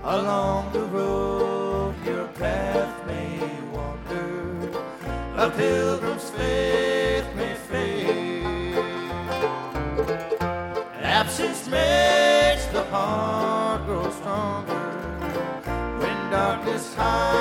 Along the road your path may wander, a pilgrim's faith may fade. Absence makes the heart grow stronger when darkness hides